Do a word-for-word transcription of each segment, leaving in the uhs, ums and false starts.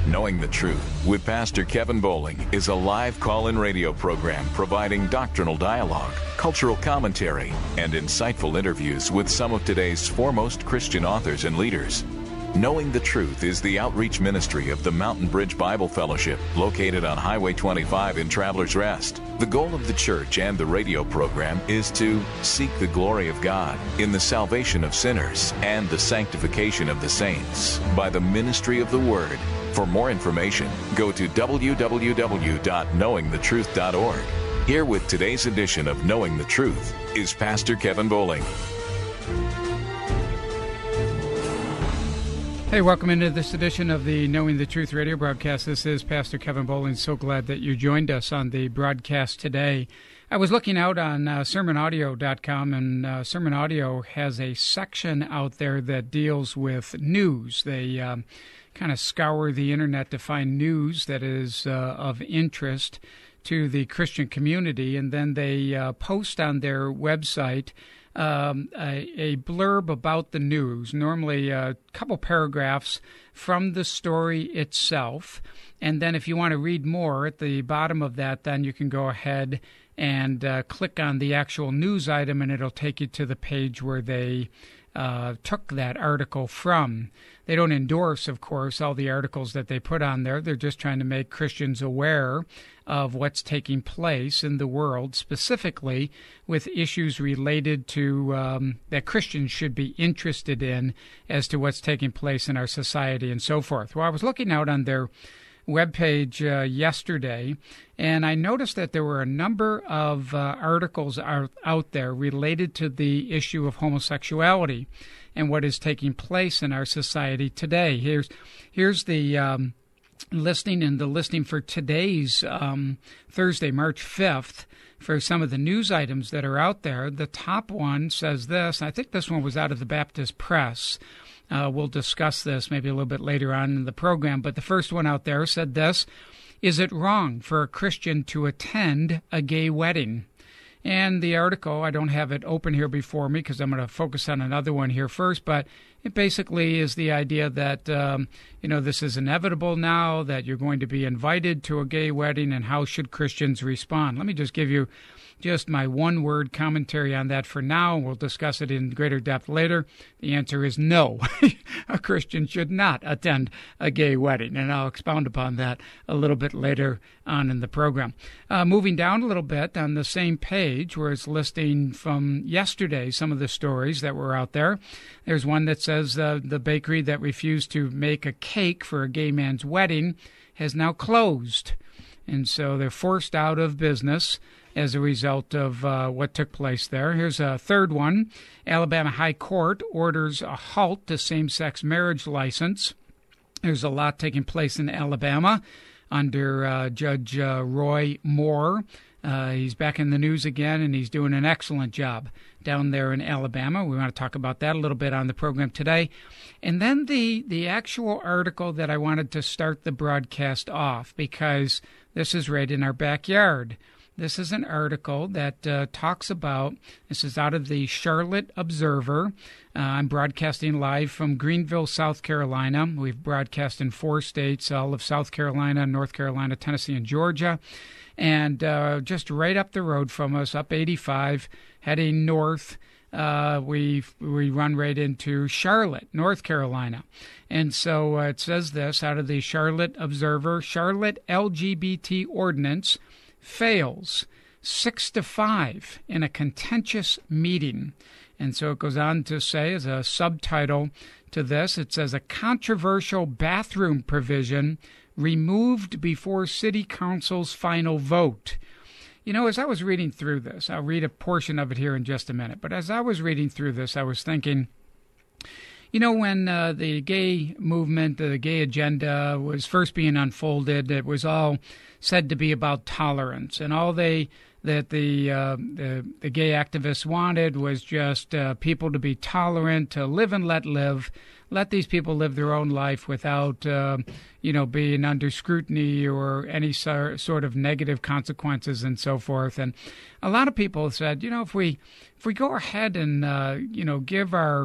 Knowing the Truth with Pastor Kevin Bowling is a live call-in radio program providing doctrinal dialogue, cultural commentary, and insightful interviews with some of today's foremost Christian authors and leaders. Knowing the Truth is the outreach ministry of the Mountain Bridge Bible Fellowship, located on Highway twenty-five in Travelers Rest. The goal of the church and the radio program is to seek the glory of God in the salvation of sinners and the sanctification of the saints by the ministry of the Word. For more information, go to w w w dot knowing the truth dot org. Here with today's edition of Knowing the Truth is Pastor Kevin Bowling. Hey, welcome into this edition of the Knowing the Truth radio broadcast. This is Pastor Kevin Bowling. So glad that you joined us on the broadcast today. I was looking out on uh, sermon audio dot com, and uh, Sermon Audio has a section out there that deals with news. They um, kind of scour the internet to find news that is uh, of interest to the Christian community, and then they uh, post on their website Um, a, a blurb about the news, normally a couple paragraphs from the story itself. And then if you want to read more at the bottom of that, then you can go ahead and uh, click on the actual news item, and it'll take you to the page where they uh, took that article from. They don't endorse, of course, all the articles that they put on there. They're just trying to make Christians aware of what's taking place in the world, specifically with issues related to um, that Christians should be interested in as to what's taking place in our society and so forth. Well, I was looking out on their webpage uh, yesterday, and I noticed that there were a number of uh, articles out, out there related to the issue of homosexuality and what is taking place in our society today. Here's here's the um, listing, and the listing for today's um, Thursday, March fifth, for some of the news items that are out there. The top one says this. I think this one was out of the Baptist Press. Uh, we'll discuss this maybe a little bit later on in the program, but the first one out there said this: is it wrong for a Christian to attend a gay wedding? And the article, I don't have it open here before me because I'm going to focus on another one here first, but it basically is the idea that, um, you know, this is inevitable now, that you're going to be invited to a gay wedding, and how should Christians respond? Let me just give you just my one-word commentary on that for now. We'll discuss it in greater depth later. The answer is no. A Christian should not attend a gay wedding, and I'll expound upon that a little bit later on in the program. Uh, moving down a little bit on the same page where it's listing from yesterday some of the stories that were out there, there's one that says uh, the bakery that refused to make a cake for a gay man's wedding has now closed. And so they're forced out of business as a result of uh, what took place there. Here's a third one. Alabama High Court orders a halt to same-sex marriage license. There's a lot taking place in Alabama under uh, Judge uh, Roy Moore. Uh, he's back in the news again, and he's doing an excellent job down there in Alabama. We want to talk about that a little bit on the program today. And then the, the actual article that I wanted to start the broadcast off, because this is right in our backyard. This is an article that uh, talks about, this is out of the Charlotte Observer. Uh, I'm broadcasting live from Greenville, South Carolina. We've broadcast in four states, all of South Carolina, North Carolina, Tennessee, and Georgia. And uh, just right up the road from us, up eighty-five, heading north, uh, we we run right into Charlotte, North Carolina. And so uh, it says this out of the Charlotte Observer: Charlotte L G B T ordinance fails six to five in a contentious meeting. And so it goes on to say, as a subtitle to this, it says, a controversial bathroom provision removed before City Council's final vote. You know, as I was reading through this, I'll read a portion of it here in just a minute, but as I was reading through this, I was thinking, you know, when uh, the gay movement, the gay agenda was first being unfolded, it was all said to be about tolerance, and all they that the uh, the, the gay activists wanted was just uh, people to be tolerant, to live and let live, let these people live their own life without, uh, you know, being under scrutiny or any so, sort of negative consequences and so forth. And a lot of people said, you know, if we if we go ahead and uh, you know give our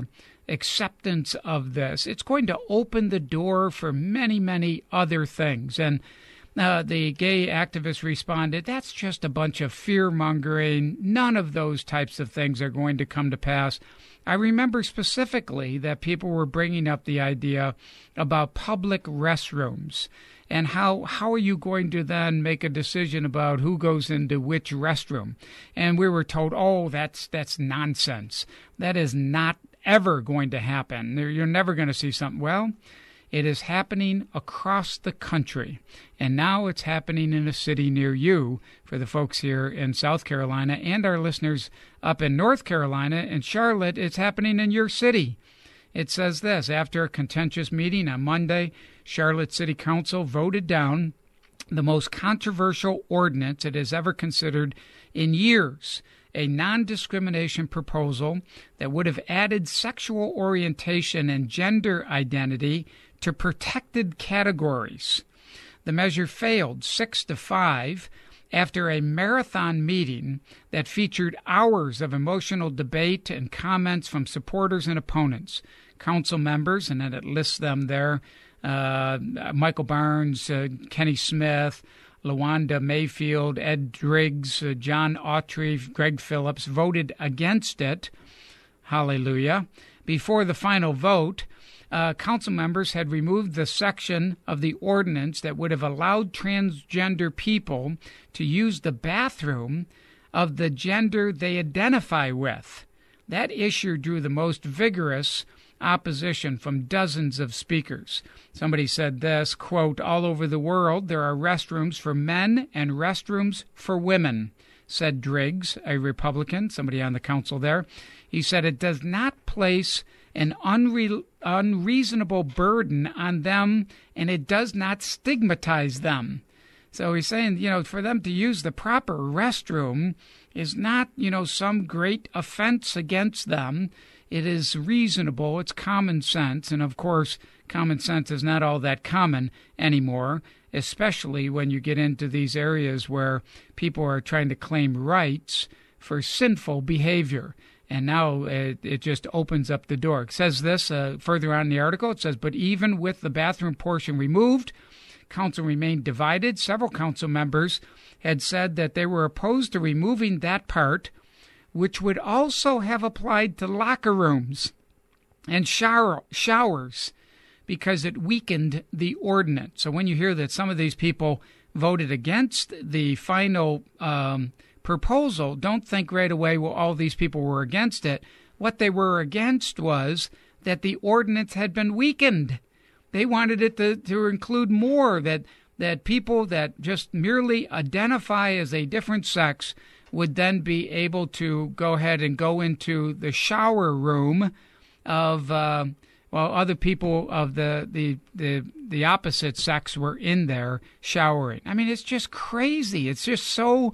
acceptance of this, it's going to open the door for many, many other things. And uh, the gay activists responded, that's just a bunch of fear-mongering. None of those types of things are going to come to pass. I remember specifically that people were bringing up the idea about public restrooms and how how are you going to then make a decision about who goes into which restroom? And we were told, oh, that's that's nonsense. That is not ever going to happen. You're never going to see something. Well, it is happening across the country, and now it's happening in a city near you for the folks here in South Carolina and our listeners up in North Carolina. In Charlotte, it's happening in your city. It says this, after a contentious meeting on Monday, Charlotte City Council voted down the most controversial ordinance it has ever considered in years, a non-discrimination proposal that would have added sexual orientation and gender identity to protected categories. The measure failed six to five after a marathon meeting that featured hours of emotional debate and comments from supporters and opponents. Council members, and then it lists them there, uh, Michael Barnes, uh, Kenny Smith, LaWanda Mayfield, Ed Driggs, uh, John Autry, Greg Phillips, voted against it. Hallelujah. Before the final vote, Uh, council members had removed the section of the ordinance that would have allowed transgender people to use the bathroom of the gender they identify with. That issue drew the most vigorous opposition from dozens of speakers. Somebody said this, quote, all over the world there are restrooms for men and restrooms for women, said Driggs, a Republican, somebody on the council there. He said it does not place an unre- unreasonable burden on them, and it does not stigmatize them. So he's saying, you know, for them to use the proper restroom is not, you know, some great offense against them. It is reasonable. It's common sense. And, of course, common sense is not all that common anymore, especially when you get into these areas where people are trying to claim rights for sinful behavior. And now it, it just opens up the door. It says this uh, further on in the article. It says, but even with the bathroom portion removed, council remained divided. Several council members had said that they were opposed to removing that part, which would also have applied to locker rooms and shower, showers because it weakened the ordinance. So when you hear that some of these people voted against the final um proposal, don't think right away, well, all these people were against it. What they were against was that the ordinance had been weakened. They wanted it to, to include more, that, that people that just merely identify as a different sex would then be able to go ahead and go into the shower room of, uh, well, other people of the, the, the, the opposite sex were in there showering. I mean, it's just crazy. It's just so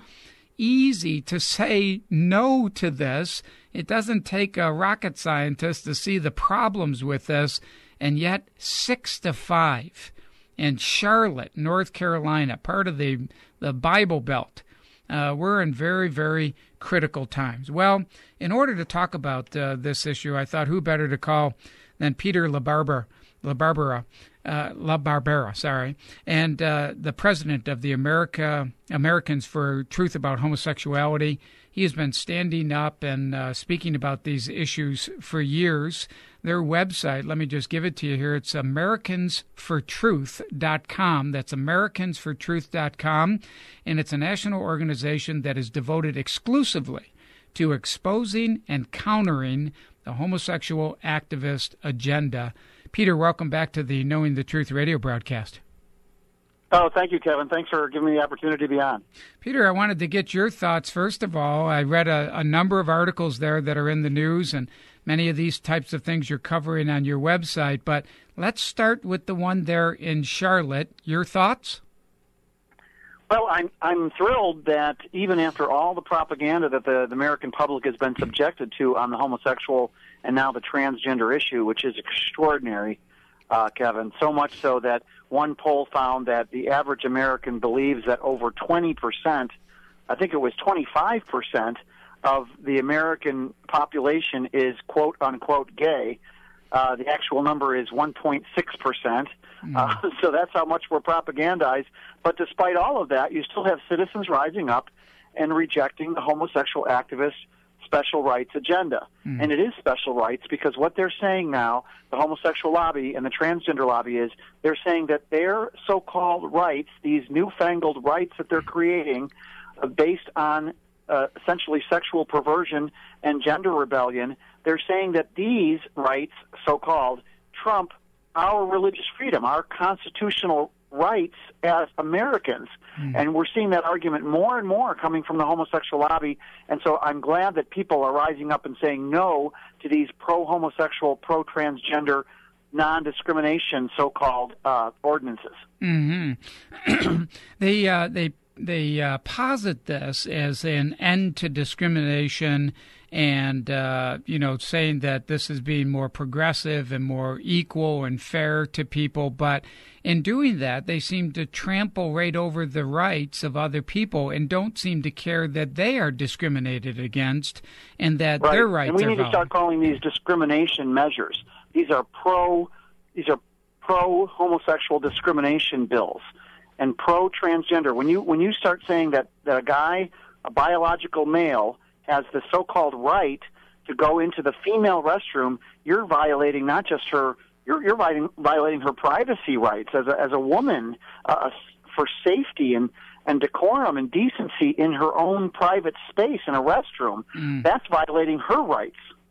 easy to say no to this. It doesn't take a rocket scientist to see the problems with this, and yet six to five in Charlotte, North Carolina, part of the the Bible Belt. Uh, we're in very, very critical times. Well, in order to talk about uh, this issue, I thought who better to call than Peter LaBarbera, LaBarbera, uh, LaBarbera, sorry, and uh, the president of the America Americans for Truth About Homosexuality. He has been standing up and uh, speaking about these issues for years. Their website, let me just give it to you here. It's Americans for Truth dot com. That's Americans for Truth dot com, and it's a national organization that is devoted exclusively to exposing and countering the homosexual activist agenda. Peter, welcome back to the Knowing the Truth radio broadcast. Oh, thank you, Kevin. Thanks for giving me the opportunity to be on. Peter, I wanted to get your thoughts. First of all, I read a, a number of articles there that are in the news, and many of these types of things you're covering on your website. But let's start with the one there in Charlotte. Your thoughts? Well, I'm I'm thrilled that even after all the propaganda that the, the American public has been subjected to on the homosexual and now the transgender issue, which is extraordinary, uh, Kevin, so much so that one poll found that the average American believes that over twenty percent, I think it was twenty-five percent, of the American population is quote-unquote gay. Uh, the actual number is one point six percent. Mm. Uh, so that's how much we're propagandized. But despite all of that, you still have citizens rising up and rejecting the homosexual activist special rights agenda. Mm. And it is special rights because what they're saying now, the homosexual lobby and the transgender lobby, is they're saying that their so-called rights, these newfangled rights that they're creating uh, based on uh, essentially sexual perversion and gender rebellion, they're saying that these rights, so-called, trump our religious freedom, our constitutional rights as Americans. Mm. And we're seeing that argument more and more coming from the homosexual lobby. And so I'm glad that people are rising up and saying no to these pro-homosexual, pro-transgender, non-discrimination so-called uh, ordinances. Mm-hmm. they uh, they they uh, posit this as an end to discrimination, and uh, you know, saying that this is being more progressive and more equal and fair to people. But in doing that, they seem to trample right over the rights of other people and don't seem to care that they are discriminated against and that right. their rights are And we are need valid. to start calling these discrimination measures. These are pro, these are pro-homosexual discrimination bills and pro-transgender. When you when you start saying that, that a guy, a biological male, has the so-called right to go into the female restroom, you're violating not just her, you're, you're violating, violating her privacy rights as a, as a woman uh, for safety and, and decorum and decency in her own private space in a restroom. Mm. That's violating her rights.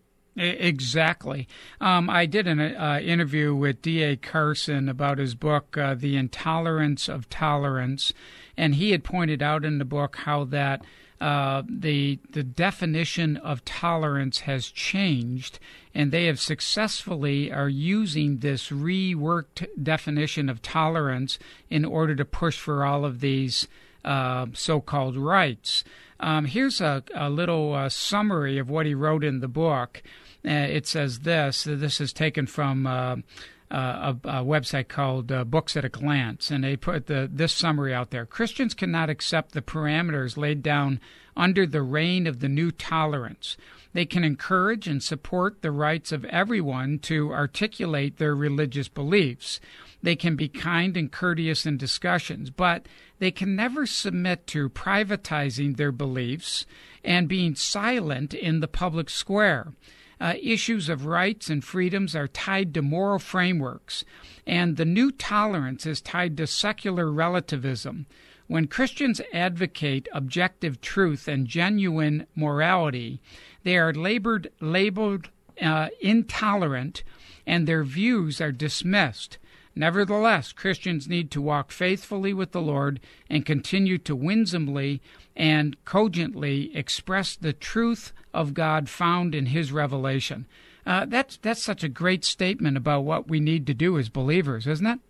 Exactly. Um, I did an uh, interview with D A Carson about his book, uh, The Intolerance of Tolerance, and he had pointed out in the book how that uh, the the definition of tolerance has changed, and they have successfully are using this reworked definition of tolerance in order to push for all of these uh, so-called rights. Um, here's a, a little uh, summary of what he wrote in the book. Uh, it says this. This is taken from uh, uh, a, a website called uh, Books at a Glance, and they put the, this summary out there. Christians cannot accept the parameters laid down under the reign of the new tolerance. They can encourage and support the rights of everyone to articulate their religious beliefs. They can be kind and courteous in discussions, but they can never submit to privatizing their beliefs and being silent in the public square. Uh, issues of rights and freedoms are tied to moral frameworks, and the new tolerance is tied to secular relativism. When Christians advocate objective truth and genuine morality, they are labored, labeled uh, intolerant, and their views are dismissed. Nevertheless, Christians need to walk faithfully with the Lord and continue to winsomely and cogently express the truth of God found in His revelation. Uh, that's that's such a great statement about what we need to do as believers, isn't it?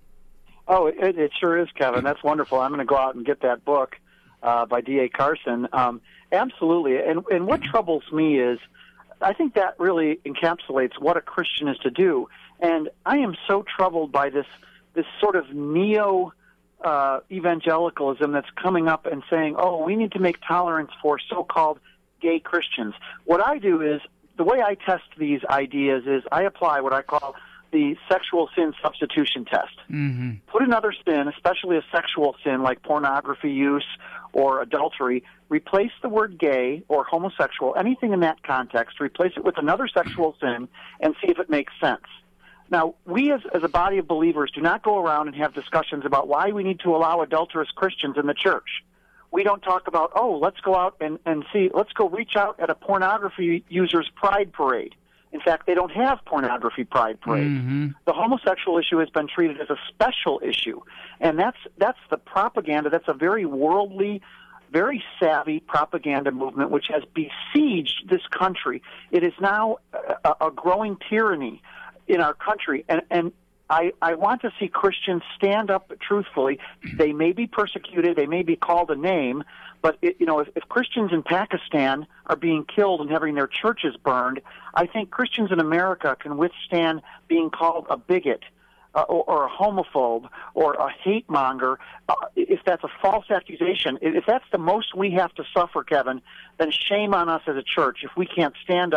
Oh, it, it sure is, Kevin. That's wonderful. I'm going to go out and get that book uh, by D A Carson. Um, absolutely. And, and what troubles me is I think that really encapsulates what a Christian is to do. And I am so troubled by this this sort of neo uh, evangelicalism that's coming up and saying, oh, we need to make tolerance for so-called gay Christians. What I do is, the way I test these ideas is I apply what I call the sexual sin substitution test. Mm-hmm. Put another sin, especially a sexual sin like pornography use or adultery, replace the word gay or homosexual, anything in that context, replace it with another sexual sin and see if it makes sense. Now, we as, as a body of believers do not go around and have discussions about why we need to allow adulterous Christians in the church. We don't talk about, oh, let's go out and, and see, let's go reach out at a pornography user's pride parade. In fact, they don't have pornography pride parades. Mm-hmm. The homosexual issue has been treated as a special issue, and that's that's the propaganda. That's a very worldly, very savvy propaganda movement which has besieged this country. It is now a, a growing tyranny in our country, and, and I, I want to see Christians stand up truthfully. They may be persecuted, they may be called a name, but it, you know, if, if Christians in Pakistan are being killed and having their churches burned, I think Christians in America can withstand being called a bigot uh, or, or a homophobe or a hate monger. Uh, if that's a false accusation, if that's the most we have to suffer, Kevin, then shame on us as a church if we can't stand up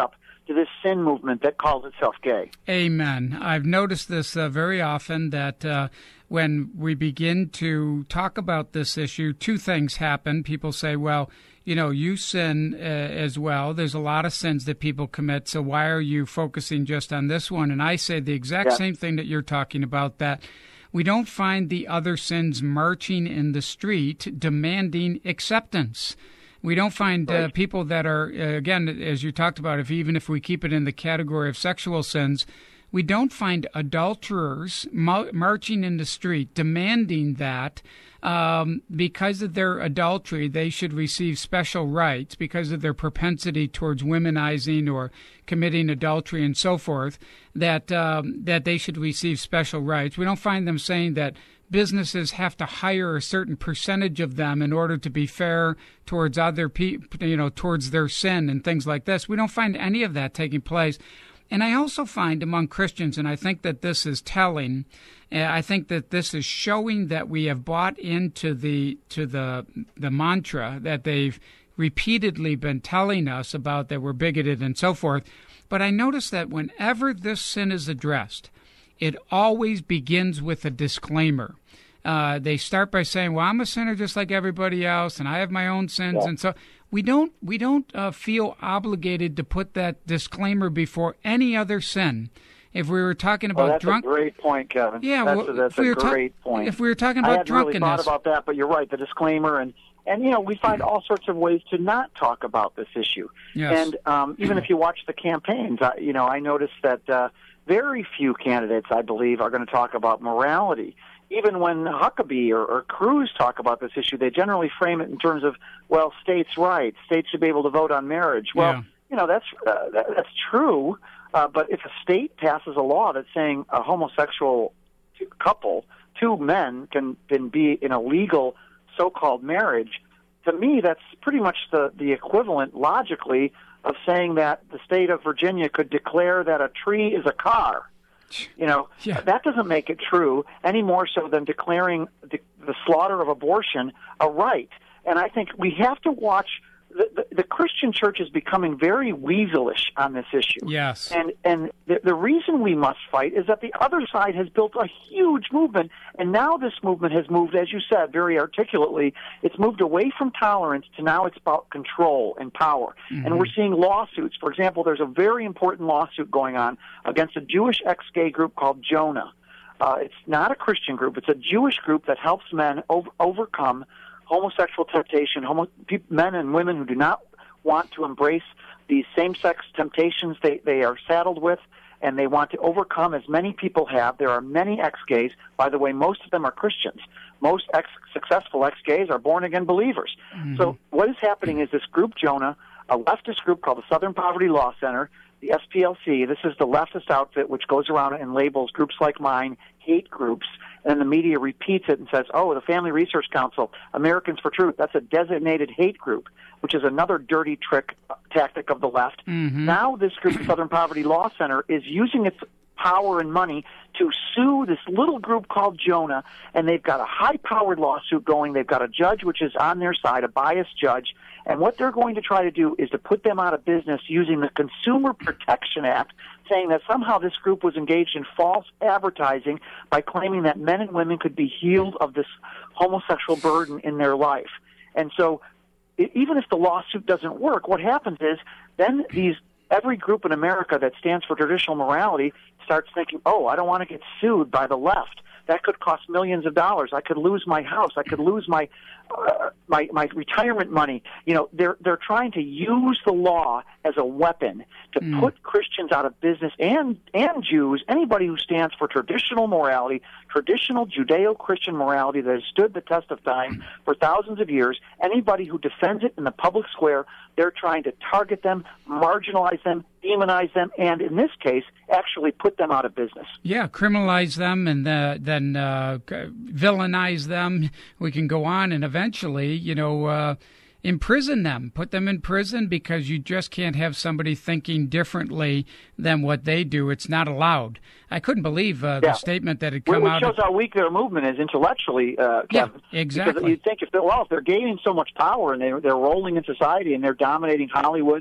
to this sin movement that calls itself gay. Amen. I've noticed this uh, very often that uh, when we begin to talk about this issue, two things happen. People say, well, you know, you sin uh, as well. There's a lot of sins that people commit, so why are you focusing just on this one? And I say the exact yeah. same thing that you're talking about, that we don't find the other sins marching in the street demanding acceptance. We don't find right. uh, people that are, uh, again, as you talked about, if even if we keep it in the category of sexual sins, we don't find adulterers ma- marching in the street demanding that um, because of their adultery they should receive special rights because of their propensity towards womenizing or committing adultery and so forth, that um, that they should receive special rights. We don't find them saying that businesses have to hire a certain percentage of them in order to be fair towards other people, you know, towards their sin and things like this. We don't find any of that taking place. And I also find among Christians, and I think that this is telling, uh, I think that this is showing that we have bought into the to the the mantra that they've repeatedly been telling us about, that we're bigoted and so forth. But I notice that whenever this sin is addressed, it always begins with a disclaimer. Uh, they start by saying, well, I'm a sinner just like everybody else, and I have my own sins. Yeah. And so we don't we don't uh, feel obligated to put that disclaimer before any other sin. If we were talking about oh, that's drunk, a great point, Kevin. Yeah, that's well, a, that's we a great ta- point. If we were talking about I hadn't drunkenness, really thought about that, but you're right. The disclaimer, and and you know, we find all sorts of ways to not talk about this issue. Yes. And um, even if you watch the campaigns, I, you know, I noticed that uh, very few candidates, I believe, are going to talk about morality. Even when Huckabee or, or Cruz talk about this issue, they generally frame it in terms of, well, states' rights. States should be able to vote on marriage. Well, yeah. you know, that's uh, that, that's true. Uh, but if a state passes a law that's saying a homosexual couple, two men, can, can be in a legal so-called marriage, to me that's pretty much the, the equivalent, logically, of saying that the state of Virginia could declare that a tree is a car. You know, yeah. that doesn't make it true any more so than declaring the, the slaughter of abortion a right. And I think we have to watch. The, the, the Christian church is becoming very weaselish on this issue. Yes. And and the, the reason we must fight is that the other side has built a huge movement, and now this movement has moved, as you said very articulately, it's moved away from tolerance to now it's about control and power. Mm-hmm. And we're seeing lawsuits. For example, there's a very important lawsuit going on against a Jewish ex-gay group called Jonah. Uh, it's not a Christian group. It's a Jewish group that helps men over, overcome homosexual temptation, homo, pe- men and women who do not want to embrace these same-sex temptations they, they are saddled with, and they want to overcome, as many people have. There are many ex-gays. By the way, most of them are Christians. Most ex- successful ex-gays are born-again believers. Mm-hmm. So what is happening is this group, Jonah, a leftist group called the Southern Poverty Law Center, the S P L C, this is the leftist outfit which goes around and labels groups like mine hate groups, and the media repeats it and says, oh, the Family Research Council, Americans for Truth, that's a designated hate group, which is another dirty trick tactic of the left. Mm-hmm. Now this group, the Southern Poverty Law Center, is using its power and money to sue this little group called Jonah, and they've got a high-powered lawsuit going. They've got a judge which is on their side, a biased judge, and what they're going to try to do is to put them out of business using the Consumer Protection Act, saying that somehow this group was engaged in false advertising by claiming that men and women could be healed of this homosexual burden in their life. And so even if the lawsuit doesn't work, what happens is then these every group in America that stands for traditional morality starts thinking, oh, I don't want to get sued by the left. That could cost millions of dollars. I could lose my house. I could lose my uh, my my retirement money. You know, they're they're trying to use the law as a weapon to mm. put Christians out of business, and and Jews, anybody who stands for traditional morality, traditional Judeo-Christian morality that has stood the test of time for thousands of years. Anybody who defends it in the public square, they're trying to target them, marginalize them, demonize them, and in this case, actually put them out of business. Yeah, criminalize them and uh, then uh, villainize them. We can go on and eventually, you know, uh, imprison them, put them in prison, because you just can't have somebody thinking differently than what they do. It's not allowed. I couldn't believe uh, the yeah. statement that had come well, out. It shows of... how weak their movement is intellectually, uh, Kevin. Yeah, exactly. Because you'd think if they're, well, if they're gaining so much power and they're, they're rolling in society and they're dominating Hollywood,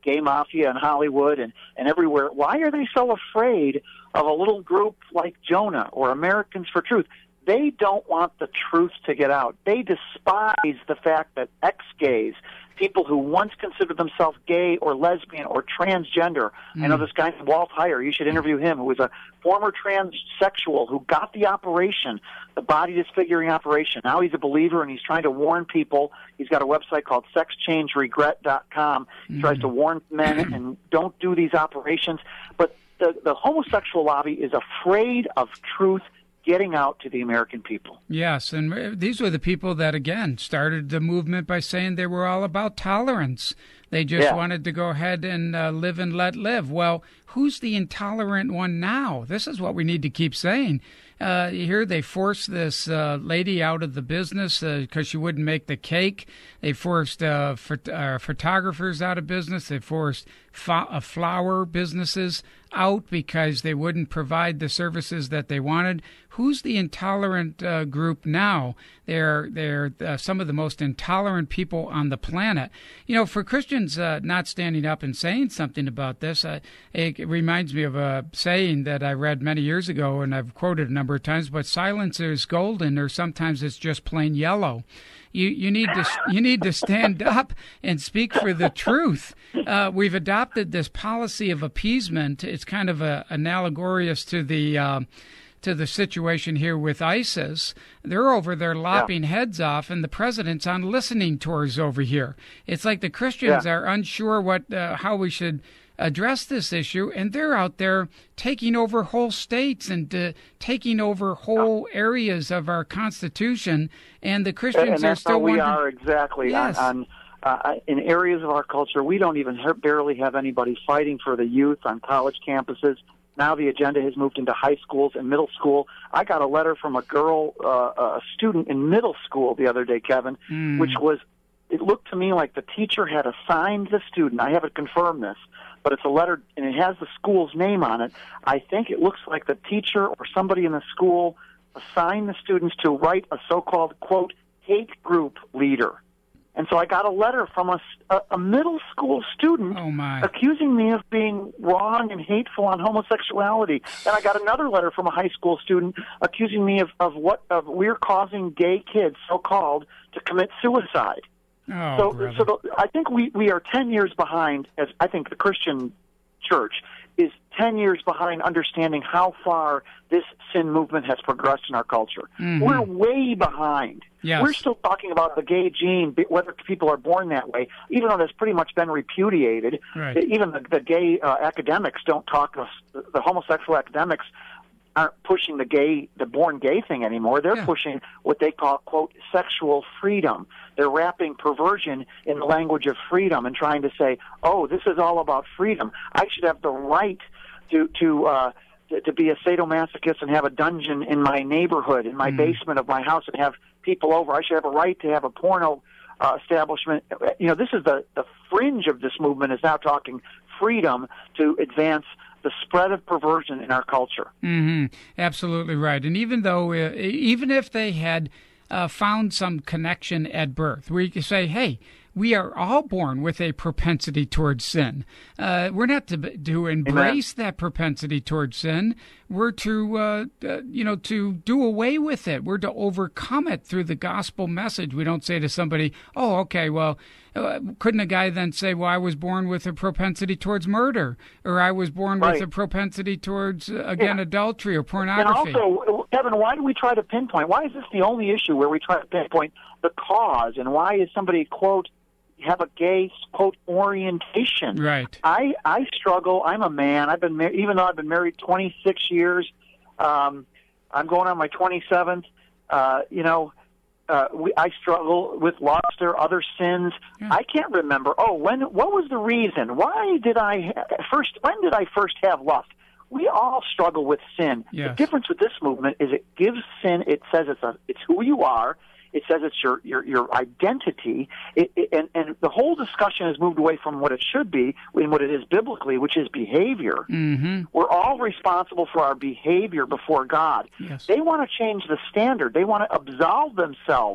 gay mafia in Hollywood and, and everywhere. Why are they so afraid of a little group like Jonah or Americans for Truth? They don't want the truth to get out. They despise the fact that ex-gays, people who once considered themselves gay or lesbian or transgender. Mm. I know this guy named Walt Heyer. You should interview him, who was a former transsexual who got the operation, the body disfiguring operation. Now he's a believer, and he's trying to warn people. He's got a website called sex change regret dot com. He mm. tries to warn men and don't do these operations. But the, the homosexual lobby is afraid of truth getting out to the American people. Yes, and these were the people that, again, started the movement by saying they were all about tolerance. They just yeah. wanted to go ahead and uh, live and let live. Well, who's the intolerant one now? This is what we need to keep saying. Uh, here they forced this uh, lady out of the business because uh, she wouldn't make the cake. They forced uh, phot- uh, photographers out of business. They forced fa- uh, flower businesses out because they wouldn't provide the services that they wanted. Who's the intolerant uh, group now? They're they're uh, some of the most intolerant people on the planet. You know, for Christians uh, not standing up and saying something about this, uh, it, it reminds me of a saying that I read many years ago, and I've quoted a number of times. But silence is golden, or sometimes it's just plain yellow. You you need to you need to stand up and speak for the truth. Uh, we've adopted this policy of appeasement. It's kind of a, analogous to the uh, to the situation here with ISIS. They're over there lopping yeah. heads off, and the president's on listening tours over here. It's like the Christians yeah. are unsure what uh, how we should address this issue, and they're out there taking over whole states and uh, taking over whole areas of our Constitution, and the Christians and, and are still how we wondering, are exactly yes. on, on uh, in areas of our culture. We don't even have, barely have anybody fighting for the youth on college campuses. Now the agenda has moved into high schools and middle school. I got a letter from a girl, uh, a student in middle school the other day, Kevin, mm. which was, it looked to me like the teacher had assigned the student. I haven't confirmed this, but it's a letter, and it has the school's name on it. I think it looks like the teacher or somebody in the school assigned the students to write a so-called, quote, hate group leader. And so I got a letter from a, a, a middle school student oh my. accusing me of being wrong and hateful on homosexuality. And I got another letter from a high school student accusing me of, of what of we're causing gay kids, so-called, to commit suicide. Oh, so, brother. so the, I think we, we are ten years behind, as I think the Christian church is ten years behind understanding how far this sin movement has progressed in our culture. Mm-hmm. We're way behind. Yes. We're still talking about the gay gene, whether people are born that way, even though that's pretty much been repudiated. Right. Even the, the gay uh, academics don't talk, the, the homosexual academics aren't pushing the gay, the born gay thing anymore. They're yeah. pushing what they call, quote, sexual freedom. They're wrapping perversion in the language of freedom and trying to say, oh, this is all about freedom. I should have the right to to uh, to, to be a sadomasochist and have a dungeon in my neighborhood, in my mm. basement of my house, and have people over. I should have a right to have a porno uh, establishment. You know, this is the, the fringe of this movement is now talking freedom to advance the spread of perversion in our culture. Mm-hmm. Absolutely right. And even though, uh, even if they had uh, found some connection at birth, where you could say, hey, we are all born with a propensity towards sin. Uh, we're not to, to embrace Amen. that propensity towards sin. We're to, uh, uh, you know, to do away with it. We're to overcome it through the gospel message. We don't say to somebody, oh, okay, well, uh, couldn't a guy then say, well, I was born with a propensity towards murder, or I was born right. with a propensity towards, uh, again, yeah. adultery or pornography? And also, Kevin, why do we try to pinpoint? Why is this the only issue where we try to pinpoint the cause? And why is somebody, quote, have a gay, quote, orientation? Right. I, I struggle. I'm a man. I've been mar- even though I've been married twenty-six years, um, I'm going on my twenty-seventh. Uh, you know, uh, we, I struggle with lust or other sins. Yeah. I can't remember. Oh, when? What was the reason? Why did I ha- first? When did I first have lust? We all struggle with sin. Yes. The difference with this movement is it gives sin. It says it's a, it's who you are. It says it's your your, your identity, it, it, and, and the whole discussion has moved away from what it should be and what it is biblically, which is behavior. Mm-hmm. We're all responsible for our behavior before God. Yes. They want to change the standard. They want to absolve themselves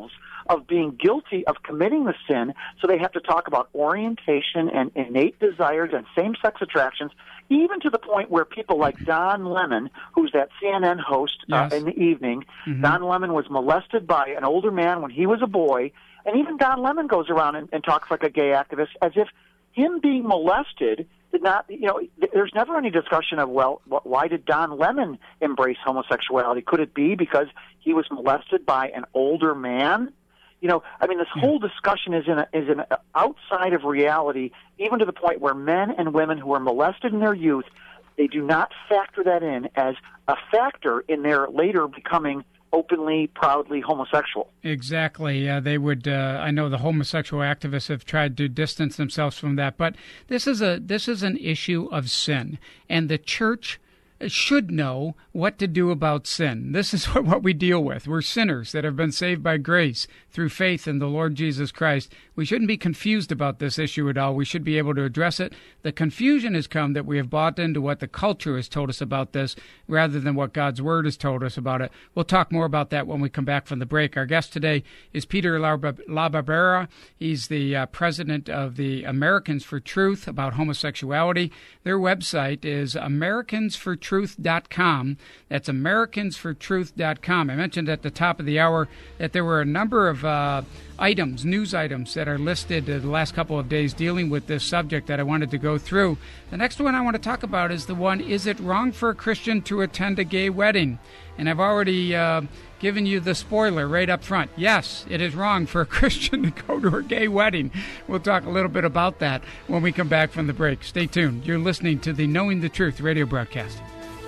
of being guilty of committing the sin, so they have to talk about orientation and innate desires and same-sex attractions, even to the point where people like Don Lemon, who's that C N N host yes. uh, in the evening, mm-hmm. Don Lemon was molested by an older man when he was a boy, and even Don Lemon goes around and, and talks like a gay activist as if him being molested did not, you know, there's never any discussion of, well, why did Don Lemon embrace homosexuality? Could it be because he was molested by an older man? You know, I mean, this yeah. whole discussion is in a, is in a, outside of reality, even to the point where men and women who are molested in their youth, they do not factor that in as a factor in their later becoming openly, proudly homosexual. Exactly. Uh, they would. Uh, I know the homosexual activists have tried to distance themselves from that, but this is a this is an issue of sin, and the church should know what to do about sin. This is what, what we deal with. We're sinners that have been saved by grace through faith in the Lord Jesus Christ. We shouldn't be confused about this issue at all. We should be able to address it. The confusion has come that we have bought into what the culture has told us about this rather than what God's Word has told us about it. We'll talk more about that when we come back from the break. Our guest today is Peter LaBarbera. He's the uh, president of the Americans for Truth about homosexuality. Their website is Americans for Truth dot com. That's Americans for Truth dot com. I mentioned at the top of the hour that there were a number of uh, items, news items, that are listed uh, the last couple of days dealing with this subject that I wanted to go through. The next one I want to talk about is the one, is it wrong for a Christian to attend a gay wedding? And I've already uh, given you the spoiler right up front. Yes, it is wrong for a Christian to go to a gay wedding. We'll talk a little bit about that when we come back from the break. Stay tuned. You're listening to the Knowing the Truth radio broadcast.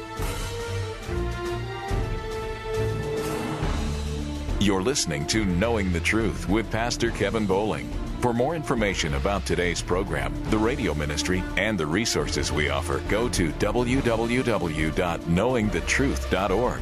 You're listening to Knowing the Truth with Pastor Kevin Bowling. For more information about today's program, the radio ministry, and the resources we offer, go to w w w dot knowing the truth dot org.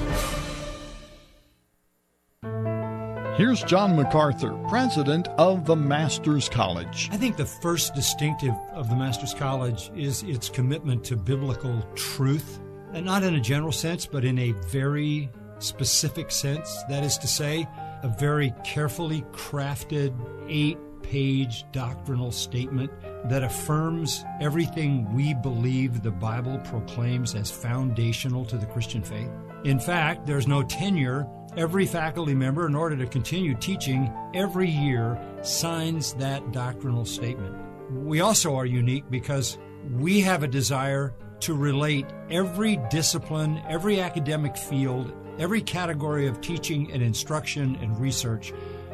Here's John MacArthur, president of the Masters College. I think the first distinctive of the Masters College is its commitment to biblical truth, and not in a general sense, but in a very specific sense. That is to say, a very carefully crafted eight-page doctrinal statement that affirms everything we believe the Bible proclaims as foundational to the Christian faith. In fact, there's no tenure. Every faculty member, in order to continue teaching every year, signs that doctrinal statement. We also are unique because we have a desire to relate every discipline, every academic field, every category of teaching and instruction and research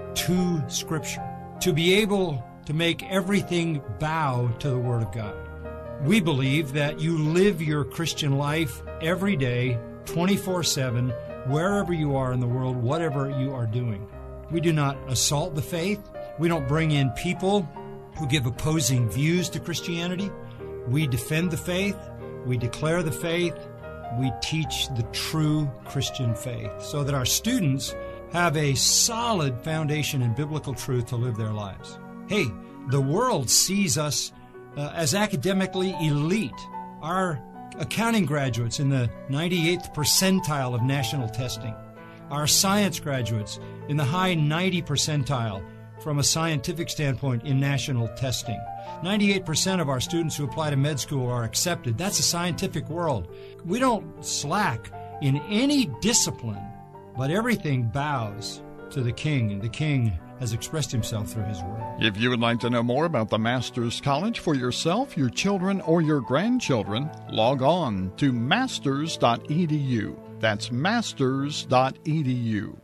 to Scripture, to be able to make everything bow to the Word of God. We believe that you live your Christian life every day, twenty-four seven, wherever you are in the world, whatever you are doing. We do not assault the faith. We don't bring in people who give opposing views to Christianity. We defend the faith. We declare the faith. We teach the true Christian faith so that our students have a solid foundation in biblical truth to live their lives. Hey, the world sees us uh, as academically elite. Our accounting graduates in the ninety-eighth percentile of national testing. Our science graduates in the high ninety percentile from a scientific standpoint in national testing. ninety-eight percent of our students who apply to med school are accepted. That's a scientific world. We don't slack in any discipline, but everything bows to the King, and the King has expressed himself through his word. If you would like to know more about the Masters College for yourself, your children, or your grandchildren, log on to masters dot e d u. That's masters dot e d u.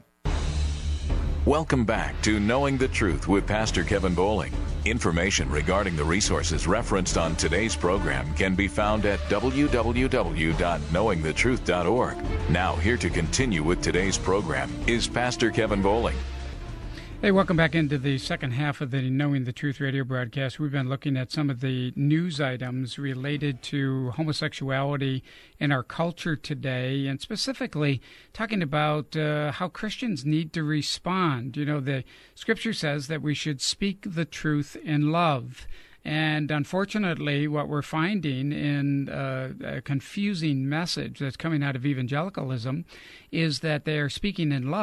Welcome back to Knowing the Truth with Pastor Kevin Bowling. Information regarding the resources referenced on today's program can be found at w w w dot knowing the truth dot org. Now, here to continue with today's program is Pastor Kevin Bowling. Hey, welcome back into the second half of the Knowing the Truth radio broadcast. We've been looking at some of the news items related to homosexuality in our culture today, and specifically talking about uh, how Christians need to respond. You know, the Scripture says that we should speak the truth in love. And unfortunately, what we're finding in uh, a confusing message that's coming out of evangelicalism is that they are speaking in love,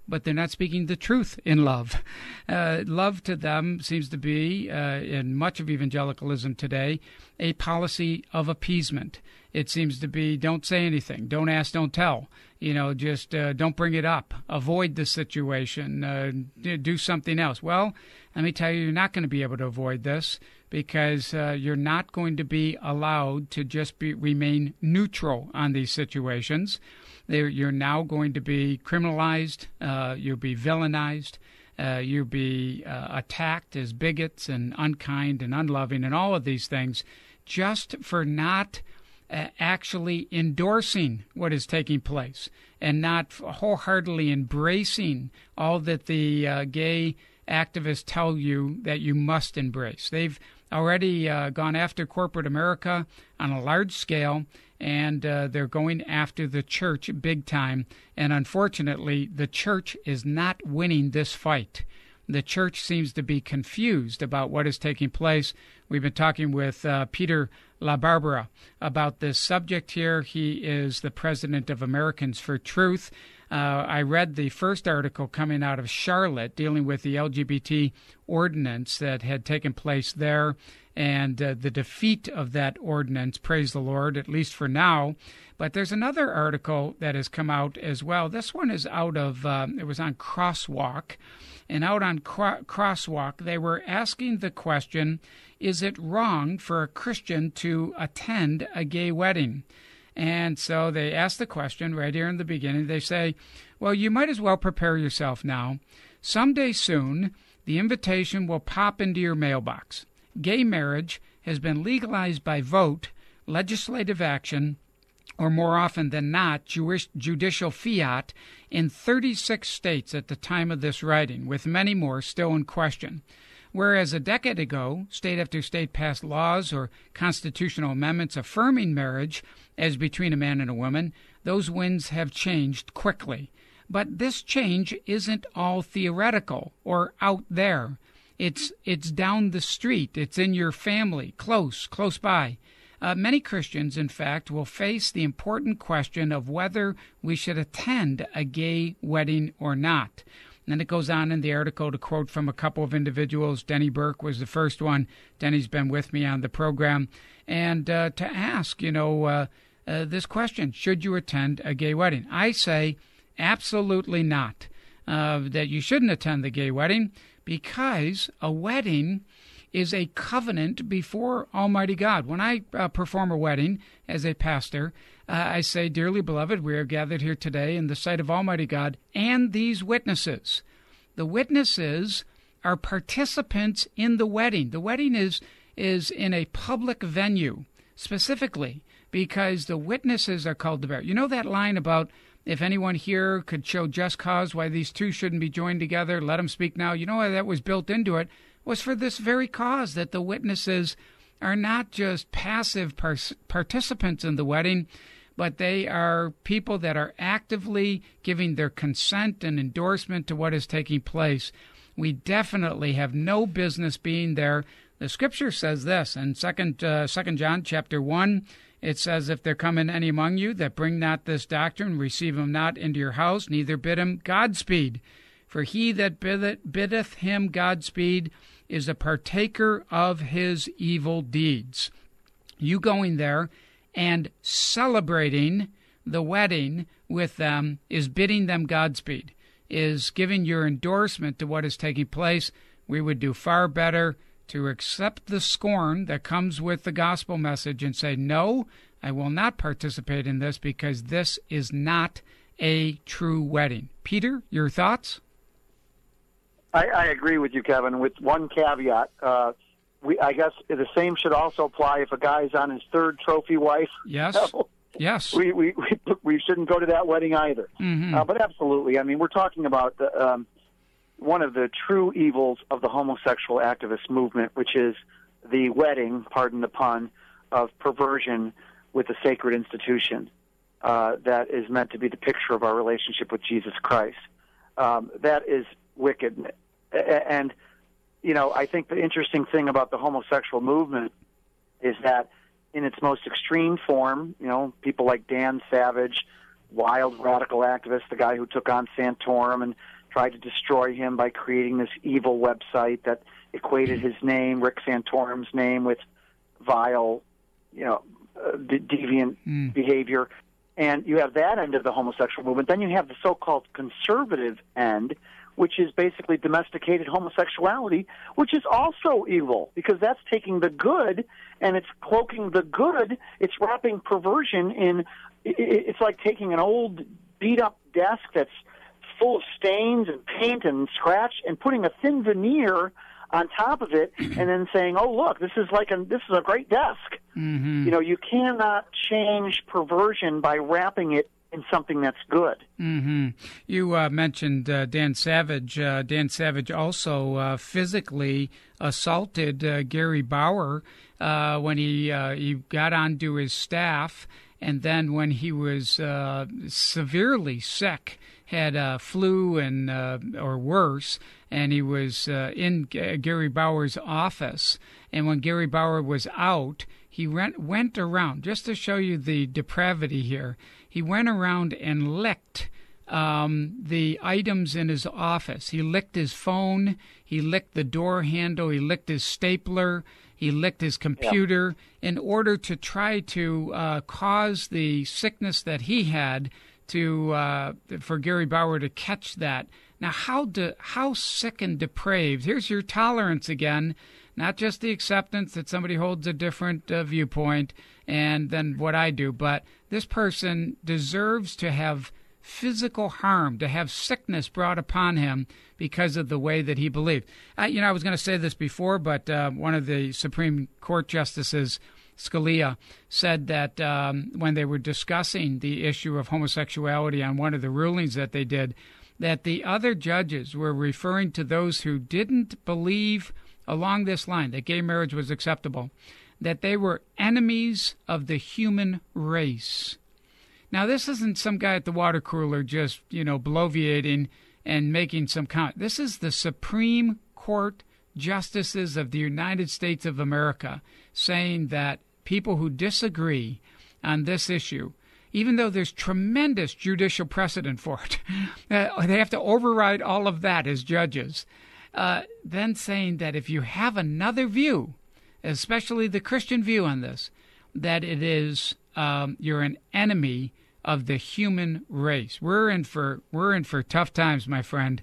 but they're not speaking the truth in love. Uh, love to them seems to be, uh, in much of evangelicalism today, a policy of appeasement. It seems to be don't say anything, don't ask, don't tell. You know, just uh, don't bring it up. Avoid the situation. Uh, do something else. Well, let me tell you, you're not going to be able to avoid this because uh, you're not going to be allowed to just be remain neutral on these situations. They're, you're now going to be criminalized. Uh, you'll be villainized. Uh, you'll be uh, attacked as bigots and unkind and unloving and all of these things just for not Uh, actually endorsing what is taking place and not wholeheartedly embracing all that the uh, gay activists tell you that you must embrace. They've already uh, gone after corporate America on a large scale, and uh, they're going after the church big time. And unfortunately, the church is not winning this fight. The church seems to be confused about what is taking place. We've been talking with uh, Peter LaBarbera about this subject here. He is the president of Americans for Truth. Uh, I read the first article coming out of Charlotte dealing with the L G B T ordinance that had taken place there and uh, the defeat of that ordinance, praise the Lord, at least for now. But there's another article that has come out as well. This one is out of, um, it was on Crosswalk. And out on Cro- Crosswalk, they were asking the question, is it wrong for a Christian to attend a gay wedding? And so they ask the question right here in the beginning. They say, well, you might as well prepare yourself now. Someday soon, the invitation will pop into your mailbox. Gay marriage has been legalized by vote, legislative action, or more often than not, Jewish judicial fiat in thirty-six states at the time of this writing, with many more still in question. Whereas a decade ago, state after state passed laws or constitutional amendments affirming marriage as between a man and a woman, those winds have changed quickly. But this change isn't all theoretical or out there. It's it's down the street. It's in your family, close, close by. Uh, many Christians, in fact, will face the important question of whether we should attend a gay wedding or not. And then it goes on in the article to quote from a couple of individuals. Denny Burke was the first one. Denny's been with me on the program. And uh, to ask, you know, uh, uh, this question, should you attend a gay wedding? I say absolutely not, uh, that you shouldn't attend the gay wedding because a wedding is a covenant before Almighty God. When I uh, perform a wedding as a pastor, uh, I say, dearly beloved, we are gathered here today in the sight of Almighty God and these witnesses. The witnesses are participants in the wedding. The wedding is, is in a public venue, specifically because the witnesses are called to bear. You know that line about if anyone here could show just cause why these two shouldn't be joined together, let them speak now. You know why that was built into it? Was for this very cause, that the witnesses are not just passive par- participants in the wedding, but they are people that are actively giving their consent and endorsement to what is taking place. We definitely have no business being there. The Scripture says this in Second uh, Second John chapter one. It says, if there come in any among you that bring not this doctrine, receive him not into your house, neither bid him Godspeed. For he that biddeth, biddeth him Godspeed is a partaker of his evil deeds. You going there and celebrating the wedding with them is bidding them Godspeed, is giving your endorsement to what is taking place. We would do far better to accept the scorn that comes with the gospel message and say, no, I will not participate in this because this is not a true wedding. Peter, your thoughts? I, I agree with you, Kevin, with one caveat. Uh, we, I guess the same should also apply if a guy's on his third trophy wife. Yes. So yes. We, we, we, we shouldn't go to that wedding either. Mm-hmm. Uh, but absolutely. I mean, we're talking about the, um, one of the true evils of the homosexual activist movement, which is the wedding, pardon the pun, of perversion with a sacred institution uh, that is meant to be the picture of our relationship with Jesus Christ. Um, that is wicked. And, you know, I think the interesting thing about the homosexual movement is that in its most extreme form, you know, people like Dan Savage, wild radical activist, the guy who took on Santorum and tried to destroy him by creating this evil website that equated his name, Rick Santorum's name, with vile, you know, uh, de- deviant mm. behavior. And you have that end of the homosexual movement. Then you have the so-called conservative end, which is basically domesticated homosexuality, which is also evil because that's taking the good and it's cloaking the good. It's wrapping perversion in. It's like taking an old beat-up desk that's full of stains and paint and scratch and putting a thin veneer on top of it, and then saying, "Oh, look, this is like a this is a great desk." Mm-hmm. You know, you cannot change perversion by wrapping it in something that's good. Mm-hmm. You uh, mentioned uh, Dan Savage. Uh, Dan Savage also uh, physically assaulted uh, Gary Bauer uh, when he uh, he got onto his staff, and then when he was uh, severely sick, had uh, flu and uh, or worse, and he was uh, in G- Gary Bauer's office. And when Gary Bauer was out, he went, went around, just to show you the depravity here, he went around and licked um, the items in his office. He licked his phone, he licked the door handle, he licked his stapler, he licked his computer yeah. in order to try to uh, cause the sickness that he had to uh, for Gary Bauer to catch that. Now, how do, how sick and depraved? Here's your tolerance again, not just the acceptance that somebody holds a different uh, viewpoint and than what I do, but this person deserves to have physical harm, to have sickness brought upon him because of the way that he believed. I, you know, I was going to say this before, but uh, one of the Supreme Court justices, Scalia, said that um, when they were discussing the issue of homosexuality on one of the rulings that they did, that the other judges were referring to those who didn't believe along this line that gay marriage was acceptable, that they were enemies of the human race. Now, this isn't some guy at the water cooler just, you know, bloviating and making some comment. This is the Supreme Court justices of the United States of America saying that people who disagree on this issue, even though there's tremendous judicial precedent for it, uh, they have to override all of that as judges, uh, then saying that if you have another view, especially the Christian view on this, that it is um, you're an enemy of the human race. We're in for we're in for tough times, my friend,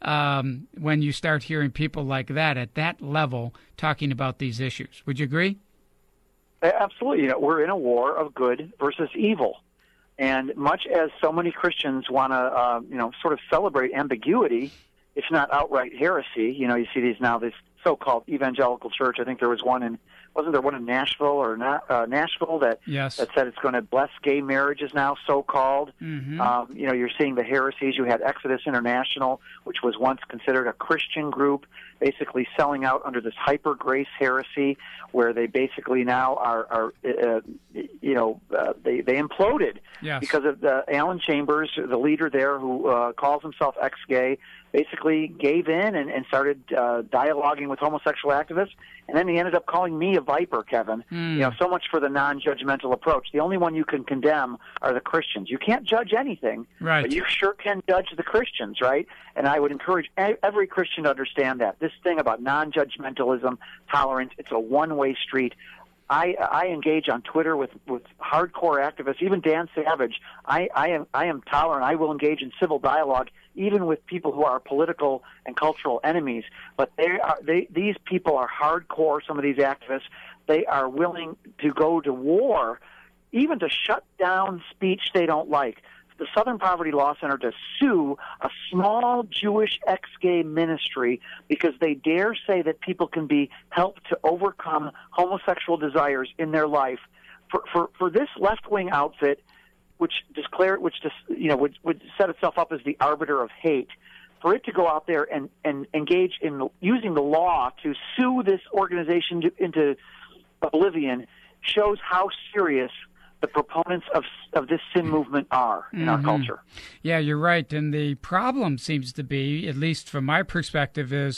um, when you start hearing people like that at that level talking about these issues. Would you agree? Absolutely. You know, we're in a war of good versus evil. And much as so many Christians want to, uh, you know, sort of celebrate ambiguity, if not outright heresy, you know, you see these now, this so-called evangelical church. I think there was one in, wasn't there one in Nashville or not, uh, Nashville that yes. that said it's going to bless gay marriages now, so-called. Mm-hmm. Um, you know, you're seeing the heresies. You had Exodus International, which was once considered a Christian group, basically selling out under this hyper-grace heresy, where they basically now are, are uh, you know, uh, they, they imploded yes. because of the Alan Chambers, the leader there who uh, calls himself ex-gay, basically gave in and, and started uh, dialoguing with homosexual activists, and then he ended up calling me a viper, Kevin. Mm. You know, so much for the non-judgmental approach. The only one you can condemn are the Christians. You can't judge anything, right. but you sure can judge the Christians, right? And I would encourage every Christian to understand that. This thing about non-judgmentalism, tolerance, it's a one-way street. I, I engage on Twitter with, with hardcore activists, even Dan Savage. I, I am I am tolerant. I will engage in civil dialogue, even with people who are political and cultural enemies. But they are they these people are hardcore. Some of these activists, they are willing to go to war, even to shut down speech they don't like. The Southern Poverty Law Center to sue a small Jewish ex-gay ministry because they dare say that people can be helped to overcome homosexual desires in their life. For for, for this left-wing outfit, which declare which just you know would would set itself up as the arbiter of hate, for it to go out there and, and engage in using the law to sue this organization to, into oblivion shows how serious the proponents of of this sin movement are in mm-hmm. our culture. Yeah, you're right. And the problem seems to be, at least from my perspective, is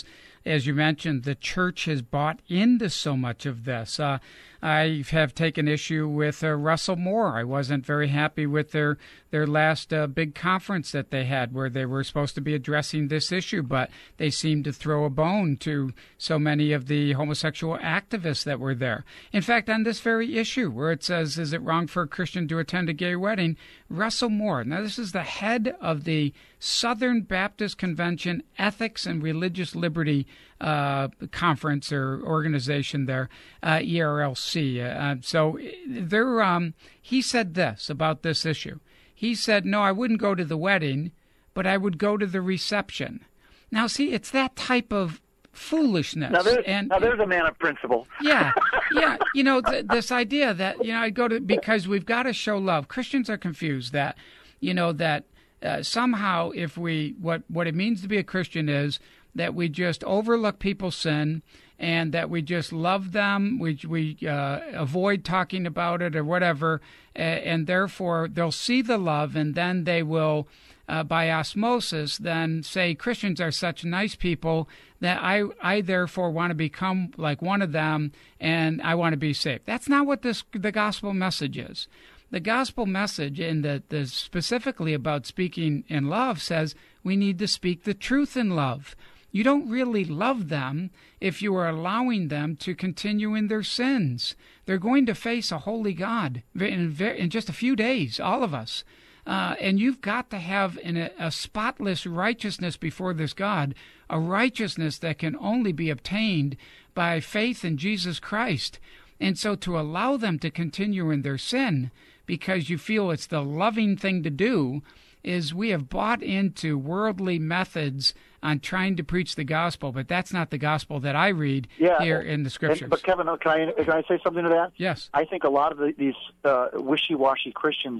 as you mentioned, the church has bought into so much of this. Uh, I have taken issue with uh, Russell Moore. I wasn't very happy with their their last uh, big conference that they had where they were supposed to be addressing this issue, but they seemed to throw a bone to so many of the homosexual activists that were there. In fact, on this very issue where it says, is it wrong for a Christian to attend a gay wedding, Russell Moore, now this is the head of the Southern Baptist Convention Ethics and Religious Liberty uh, Conference or organization there, uh, E R L C. Uh, so there, um, he said this about this issue. He said, no, I wouldn't go to the wedding, but I would go to the reception. Now, see, it's that type of foolishness. Now there's, and, now there's a man of principle. Yeah, yeah. You know, th- this idea that, you know, I go to, because we've got to show love. Christians are confused that, you know, that uh, somehow if we, what, what it means to be a Christian is that we just overlook people's sin and that we just love them, we we uh, avoid talking about it or whatever, and, and therefore they'll see the love and then they will, uh, by osmosis, then say Christians are such nice people that I, I therefore want to become like one of them and I want to be saved. That's not what this the gospel message is. The gospel message, and the, the specifically about speaking in love, says we need to speak the truth in love. You don't really love them if you are allowing them to continue in their sins. They're going to face a holy God in, in just a few days, all of us. Uh, and you've got to have an, a spotless righteousness before this God, a righteousness that can only be obtained by faith in Jesus Christ. And so to allow them to continue in their sin because you feel it's the loving thing to do is we have bought into worldly methods on trying to preach the gospel, but that's not the gospel that I read yeah, here in the Scriptures. And, but Kevin, can I, can I say something to that? Yes. I think a lot of the, these uh, wishy-washy Christians,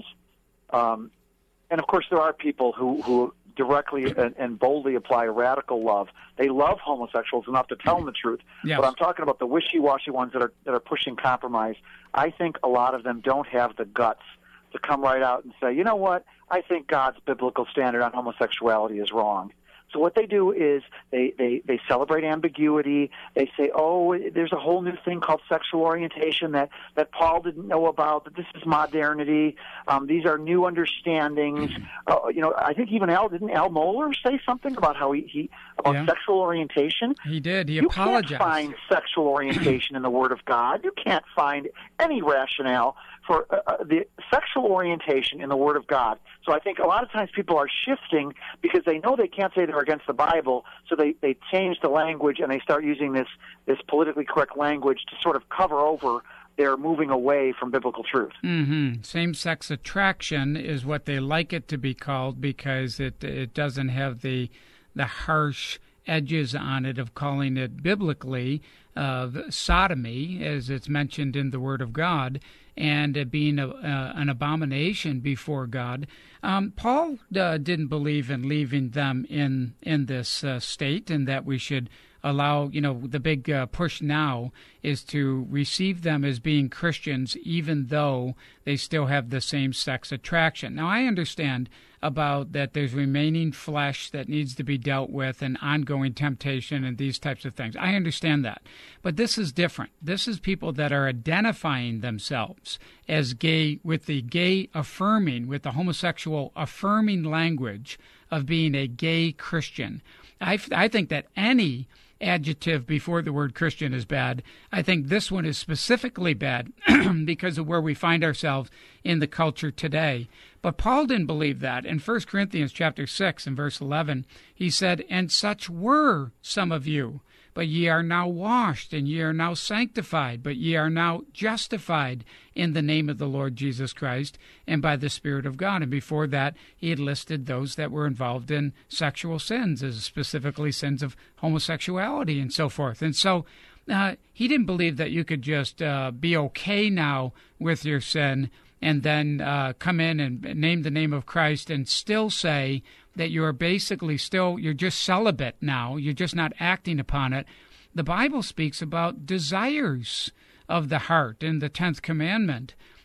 um, and of course there are people who, who directly and, and boldly apply radical love. They love homosexuals enough to tell them the truth. Yes. But I'm talking about the wishy-washy ones that are that are pushing compromise. I think a lot of them don't have the guts to come right out and say, you know what, I think God's biblical standard on homosexuality is wrong. So what they do is they, they, they celebrate ambiguity. They say, oh, there's a whole new thing called sexual orientation that, that Paul didn't know about, that this is modernity. Um, these are new understandings. Uh, you know, I think even Al, didn't Al Mohler say something about how he, he about yeah. sexual orientation? He did. He you apologized. You can't find sexual orientation in the Word of God. You can't find any rationale for uh, the sexual orientation in the Word of God. So I think a lot of times people are shifting because they know they can't say they're against the Bible, so they, they change the language and they start using this, this politically correct language to sort of cover over their moving away from biblical truth. Mm-hmm. Same-sex attraction is what they like it to be called because it it doesn't have the the harsh edges on it of calling it biblically uh, sodomy, as it's mentioned in the Word of God, and uh, being a, uh, an abomination before God. Um, Paul uh, didn't believe in leaving them in in this uh, state, and that we should allow, you know, the big uh, push now is to receive them as being Christians, even though they still have the same-sex attraction. Now, I understand about that there's remaining flesh that needs to be dealt with and ongoing temptation and these types of things. I understand that. But this is different. This is people that are identifying themselves as gay with the gay affirming, with the homosexual affirming language of being a gay Christian. I, I think that any adjective before the word Christian is bad. I think this one is specifically bad because of where we find ourselves in the culture today. But Paul didn't believe that. In First Corinthians chapter six and verse eleven, he said, "And such were some of you, but ye are now washed, and ye are now sanctified, but ye are now justified in the name of the Lord Jesus Christ and by the Spirit of God." And before that, he had listed those that were involved in sexual sins, as specifically sins of homosexuality and so forth. And so uh, he didn't believe that you could just uh, be okay now with your sin and then uh, come in and name the name of Christ and still say that you are basically still, you're just celibate now, you're just not acting upon it. The Bible speaks about desires of the heart in the tenth commandment.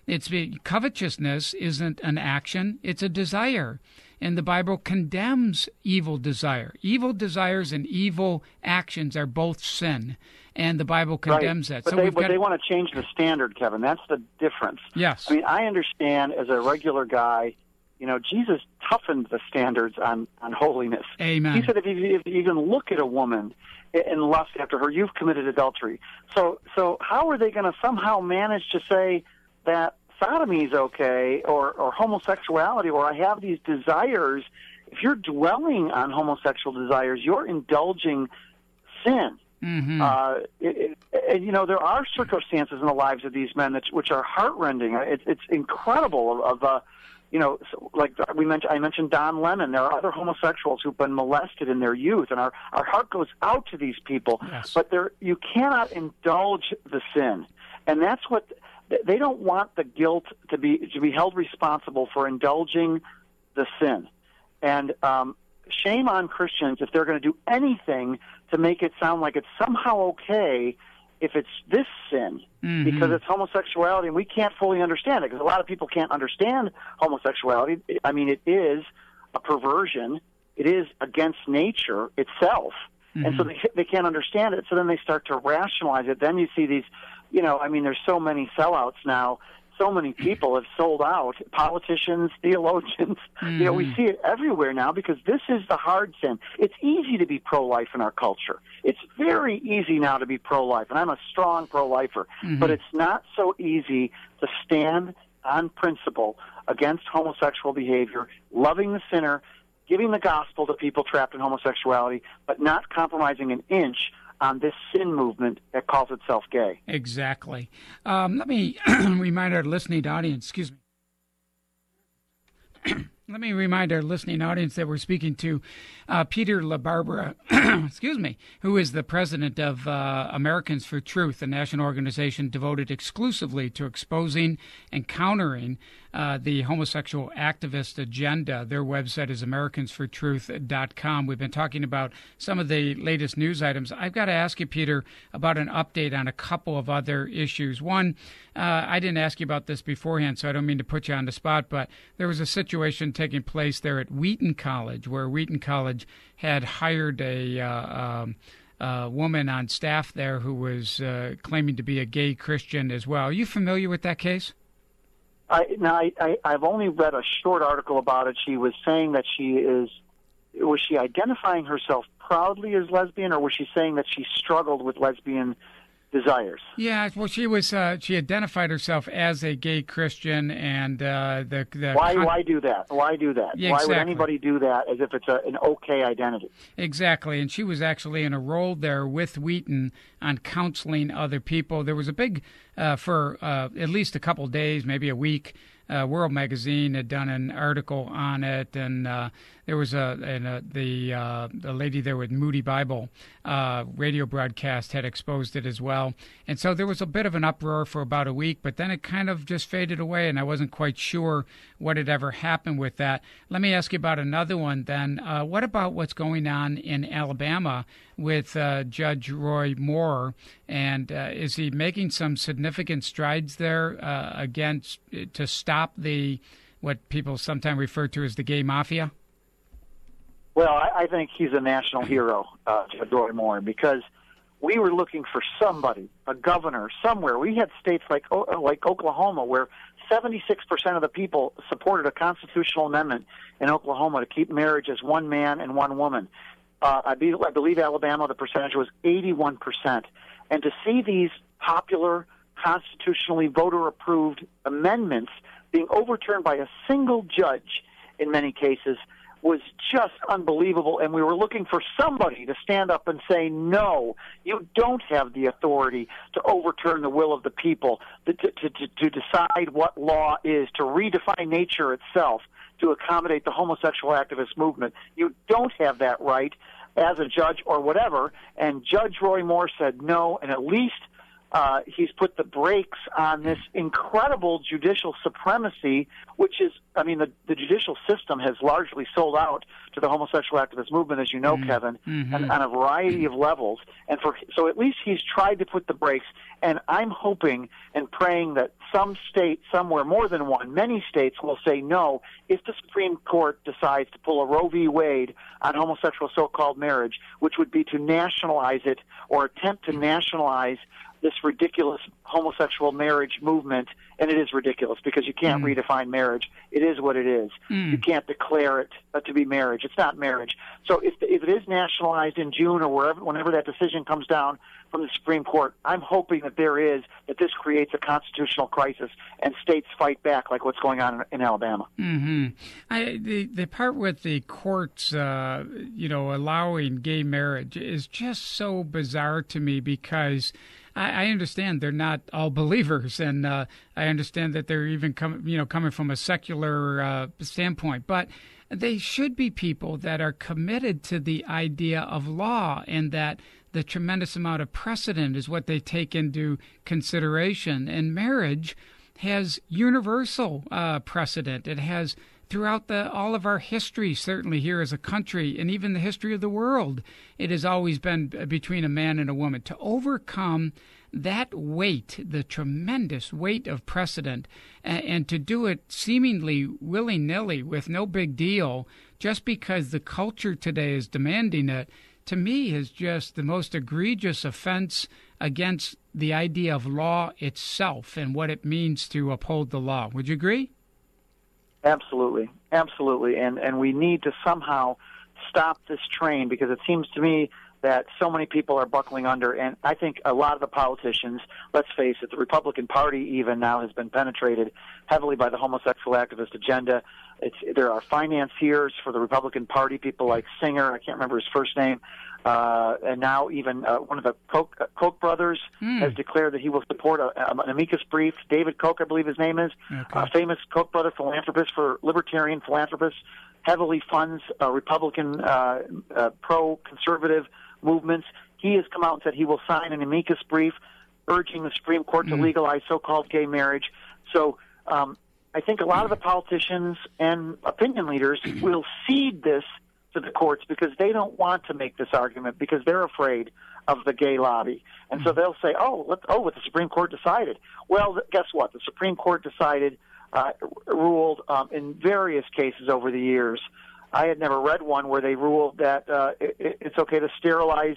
It's covetousness isn't an action; it's a desire, and the Bible condemns evil desire. Evil desires and evil actions are both sin, and the Bible condemns right. that. But so they, we've but got... they want to change the standard, Kevin. That's the difference. Yes. I mean, I understand as a regular guy, you know, Jesus toughened the standards on, on holiness. Amen. He said if you, if you even look at a woman and lust after her, you've committed adultery. So, so how are they going to somehow manage to say that sodomy is okay or, or homosexuality, or I have these desires? If you're dwelling on homosexual desires, you're indulging sin. Mm-hmm. Uh, it, it, and, you know, there are circumstances in the lives of these men that, which are heart-rending. It's, it's incredible of, of uh, you know, like we mentioned, I mentioned Don Lemon. There are other homosexuals who've been molested in their youth, and our, our heart goes out to these people. Yes. But there, you cannot indulge the sin, and that's what they don't want, the guilt to be to be held responsible for indulging the sin. And um, shame on Christians if they're going to do anything to make it sound like it's somehow okay if it's this sin, mm-hmm. because it's homosexuality, and we can't fully understand it, because a lot of people can't understand homosexuality. I mean, it is a perversion. It is against nature itself, mm-hmm. and so they, they can't understand it, so then they start to rationalize it. Then you see these, you know, I mean, there's so many sellouts now. So many people have sold out, politicians, theologians. Mm. You know, we see it everywhere now because this is the hard sin. It's easy to be pro-life in our culture. It's very easy now to be pro-life, and I'm a strong pro-lifer. Mm-hmm. But it's not so easy to stand on principle against homosexual behavior, loving the sinner, giving the gospel to people trapped in homosexuality, but not compromising an inch on this sin movement that calls itself gay. Exactly. Um, let me remind our listening audience, excuse me. Let me remind our listening audience that we're speaking to uh, Peter LaBarbera, excuse me, who is the president of uh, Americans for Truth, a national organization devoted exclusively to exposing and countering uh, the homosexual activist agenda. Their website is americans for truth dot com. We've been talking about some of the latest news items. I've got to ask you, Peter, about an update on a couple of other issues. One, uh, I didn't ask you about this beforehand, so I don't mean to put you on the spot, but there was a situation taking place there at Wheaton College, where Wheaton College had hired a uh, um, uh, woman on staff there who was uh, claiming to be a gay Christian as well. Are you familiar with that case? I, now, I, I, I've only read a short article about it. She was saying that she is, was she identifying herself proudly as lesbian, or was she saying that she struggled with lesbian desires? Yeah, well, she was. Uh, she identified herself as a gay Christian, and uh, the, the why con- why do that? Why do that? Yeah, why exactly. would anybody do that as if it's a, an okay identity? Exactly, and she was actually in a role there with Wheaton on counseling other people. There was a big, uh, for uh, at least a couple days, maybe a week. Uh, World Magazine had done an article on it, and uh, there was a, and, uh, the uh, the lady there with Moody Bible uh, radio broadcast had exposed it as well. And so there was a bit of an uproar for about a week, but then it kind of just faded away, and I wasn't quite sure what had ever happened with that. Let me ask you about another one then. Uh, what about what's going on in Alabama with uh, Judge Roy Moore, and uh, is he making some significant strides there uh, against to stop the what people sometimes refer to as the gay mafia? Well, I, I think he's a national hero, uh, Judge Roy Moore, because we were looking for somebody, a governor somewhere. We had states like like Oklahoma where seventy-six percent of the people supported a constitutional amendment in Oklahoma to keep marriage as one man and one woman. Uh, I, be, I believe Alabama, the percentage was eighty-one percent. And to see these popular, constitutionally voter-approved amendments being overturned by a single judge in many cases was just unbelievable, and we were looking for somebody to stand up and say, no, you don't have the authority to overturn the will of the people, to, to, to, to decide what law is, to redefine nature itself, to accommodate the homosexual activist movement. You don't have that right as a judge or whatever, and Judge Roy Moore said no, and at least Uh, he's put the brakes on this incredible judicial supremacy, which is, I mean, the, the judicial system has largely sold out to the homosexual activist movement, as you know, mm-hmm. Kevin, mm-hmm. and on a variety of levels. And for so at least he's tried to put the brakes. And I'm hoping and praying that some state somewhere, more than one, many states will say no if the Supreme Court decides to pull a Roe v. Wade on homosexual so-called marriage, which would be to nationalize it or attempt to nationalize this ridiculous homosexual marriage movement. And it is ridiculous because you can't mm. redefine marriage. It is what it is. Mm. You can't declare it uh, to be marriage. It's not marriage. So if, if it is nationalized in June or wherever, whenever that decision comes down from the Supreme Court, I'm hoping that there is, that this creates a constitutional crisis and states fight back like what's going on in, in Alabama. Mm-hmm. I, the, the part with the courts, uh, you know, allowing gay marriage is just so bizarre to me because I understand they're not all believers, and uh, I understand that they're even com- you know, coming from a secular uh, standpoint. But they should be people that are committed to the idea of law, and that the tremendous amount of precedent is what they take into consideration. And marriage has universal uh, precedent. It has throughout the all of our history, certainly here as a country, and even the history of the world, it has always been between a man and a woman. To overcome that weight, the tremendous weight of precedent, and, and to do it seemingly willy-nilly with no big deal, just because the culture today is demanding it, to me is just the most egregious offense against the idea of law itself and what it means to uphold the law. Would you agree? Absolutely, absolutely, and and we need to somehow stop this train because it seems to me that so many people are buckling under, and I think a lot of the politicians, let's face it, the Republican Party even now has been penetrated heavily by the homosexual activist agenda. It's, there are financiers for the Republican Party, people like Singer, I can't remember his first name, uh, and now even uh, one of the Koch, uh, Koch brothers mm. has declared that he will support a, an amicus brief. David Koch, I believe his name is, okay. a famous Koch brother philanthropist for libertarian philanthropists, heavily funds uh, Republican uh, uh, pro-conservative movements. He has come out and said he will sign an amicus brief urging the Supreme Court to mm. legalize so-called gay marriage. So um, I think a lot of the politicians and opinion leaders will cede this to the courts because they don't want to make this argument because they're afraid of the gay lobby. And mm. so they'll say, oh, let, oh, what the Supreme Court decided. Well, guess what? The Supreme Court decided, uh, ruled um, in various cases over the years. I had never read one where they ruled that uh, it, it's okay to sterilize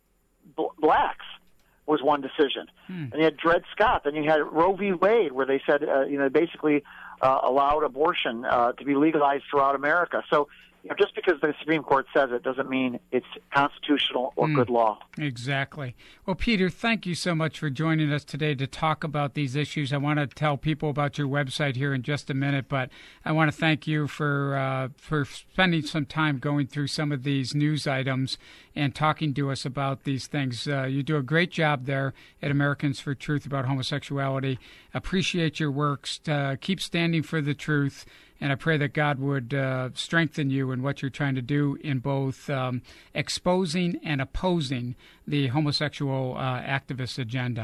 bl- blacks was one decision. Hmm. And you had Dred Scott. Then you had Roe v. Wade where they said, uh, you know, basically uh, allowed abortion uh, to be legalized throughout America. So, you know, just because the Supreme Court says it doesn't mean it's constitutional or mm, good law. Exactly. Well, Peter, thank you so much for joining us today to talk about these issues. I want to tell people about your website here in just a minute, but I want to thank you for uh, for spending some time going through some of these news items and talking to us about these things. Uh, you do a great job there at Americans for Truth about homosexuality. Appreciate your works. Uh, keep standing for the truth. And I pray that God would uh, strengthen you in what you're trying to do in both um, exposing and opposing the homosexual uh, activist agenda.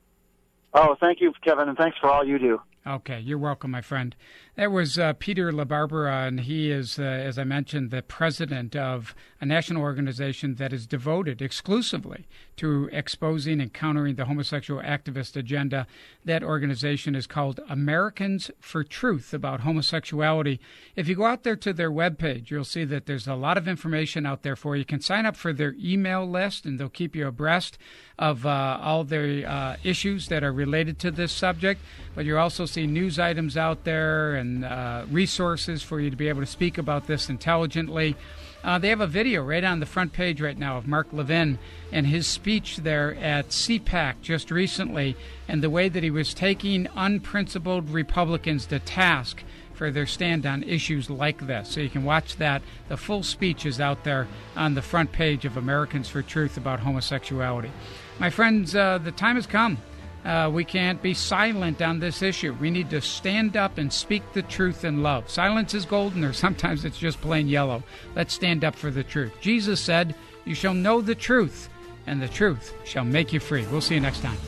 Oh, thank you, Kevin, and thanks for all you do. Okay, you're welcome, my friend. That was uh, Peter LaBarbera, and he is, uh, as I mentioned, the president of a national organization that is devoted exclusively to exposing and countering the homosexual activist agenda. That organization is called Americans for Truth about homosexuality. If you go out there to their webpage, you'll see that there's a lot of information out there for you. You can sign up for their email list, and they'll keep you abreast of uh, all the uh, issues that are related to this subject. But you also see news items out there and uh, resources for you to be able to speak about this intelligently. Uh, they have a video right on the front page right now of Mark Levin and his speech there at C PAC just recently, and the way that he was taking unprincipled Republicans to task for their stand on issues like this. So you can watch that. The full speech is out there on the front page of Americans for Truth about homosexuality. My friends, uh, the time has come. Uh, we can't be silent on this issue. We need to stand up and speak the truth in love. Silence is golden, or sometimes it's just plain yellow. Let's stand up for the truth. Jesus said, "You shall know the truth, and the truth shall make you free." We'll see you next time.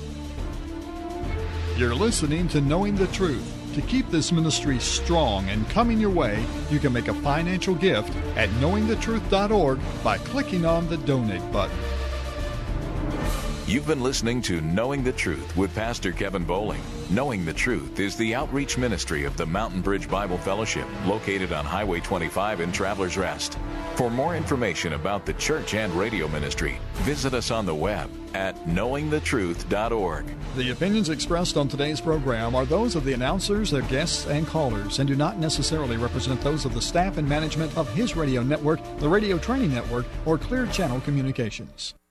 You're listening to Knowing the Truth. To keep this ministry strong and coming your way, you can make a financial gift at knowing the truth dot org by clicking on the donate button. You've been listening to Knowing the Truth with Pastor Kevin Bowling. Knowing the Truth is the outreach ministry of the Mountain Bridge Bible Fellowship, located on Highway twenty-five in Travelers Rest. For more information about the church and radio ministry, visit us on the web at knowing the truth dot org. The opinions expressed on today's program are those of the announcers, their guests, and callers, and do not necessarily represent those of the staff and management of His Radio Network, the Radio Training Network, or Clear Channel Communications.